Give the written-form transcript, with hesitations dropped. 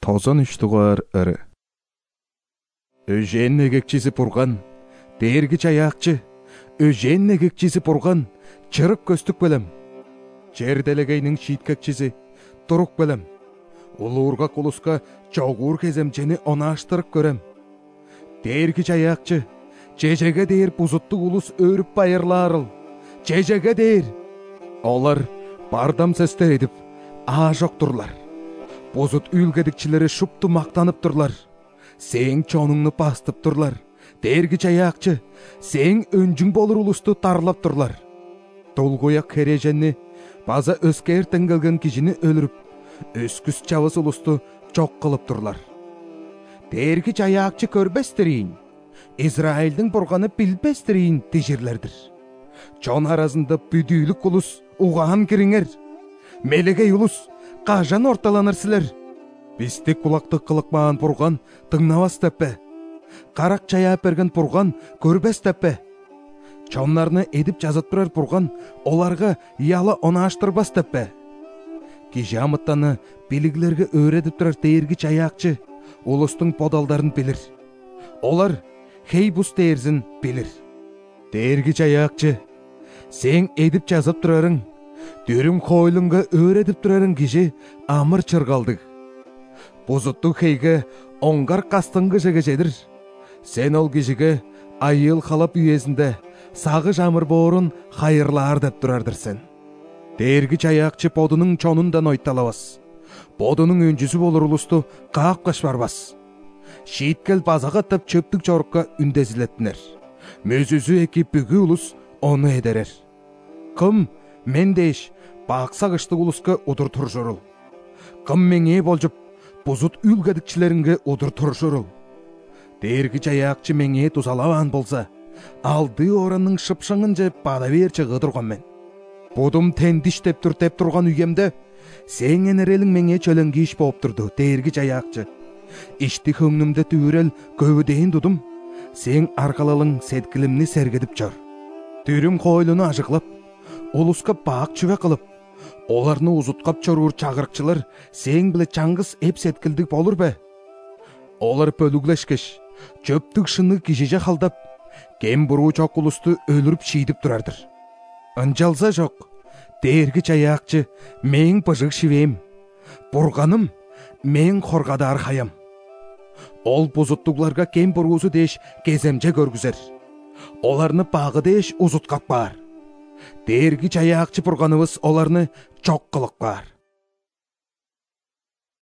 Тозон үштугар ыры. Өжен эгекчиси пурган, дээргич аяакчы, өжен эгекчиси пурган, чырык көстүк белем. Жер делегейнин шийткекчиси, турук белем. Улуургак улуска чогуур кеземчени онааштырып көрем. Дээргич аяакчы, жежеге дээр бузуттук улус өрүп байырлаарыл. Жежеге дээр. Олар бардам сестер едип, аажоктурлар. Бузут үлгедикчилери шупту мактанып турлар. Сең чонуңну бастып турлар. Дээргич аяакчы, сең өнжүң болур улусту тарлап турлар. Толгуяк хереженни, база өскертен келген кишини өлүрүп, өскүс чабыс улусту чок кылып турлар. Дээргич аяакчы көрбестерийин, Израилдин бурганы билбестерийин тижирлердир. Чон арасында бүдүүлүк улус угаан кириңер. Мелегей улус кажан орталаныр силер? Бизди кулактык кылыкмаан бурган тыңнабас деппе? Карак чаяап берген бурган көрбес деппе? Чонларны эдип жазып турар бурган оларга яла онааштырбас деппе? Киши амыттаны билиглерге өйрөтүп турар дээргич аяакчы улустун подалдарын билир. Олар хейбус дээрзин билир. Дээргич аяакчы, сең эдип жазып турарың, дүрүм хойлунга өйрөтүп турарың киши амыр чыргалдык. Бузуттук хейге оңгар кастыңгы жегежедир. Сен ол кишиге айыл халап үйесинде сагы жамыр боорун хайырлаар деп турардыр сен. Дээргич аяакчы подунун чонундан ойталабас. Подунун өнжүсү болур улусту каапкаш барбас. Шийткел базага деп чөптүк жорукка үндезилеттинер. Мөзүзү эки бүгү улус ону эдерер. Кым мен деш баксагыштык улуска удур туржурул. Кым меңээ болжуп бузут үлгедикчилеринге удур туржурул. Дээргич аяакчы меңээ тузалабаан болса, алды оранын шыпшыңын жеп бада берчи кыдырган мен. Будум тендиш деп турган үйемде сең энерелиң меңээ чөлөңгү иш болуп турду. Дээргич аяакчы, ишти хөңнүмдө түйрел көбүдейин дудум. Сең аркалалың сеткилимни сергедип жор. Дүрүм хойлуну ажыклап, улуска баак чүбө кылып, оларны узуткап чоруур чагырыкчылар сең биле чаңгыс эп сеткилдик болур бе? Олар бөлүглешкеш, чөптүк шыны кишиже халдап, кем буруу чок улусту өлүрүп шийдип турардыр. Ынжалса жок, дээргич аяакчы мең быжык шибейим, бурганым мең хоргадар хаям. Ол бузуттукларга кем буруусу деш кеземже көргүзер. Оларны багы деш узуткап бар. Дээргич аяакчы бурганыбыз оларны чок кылып бар.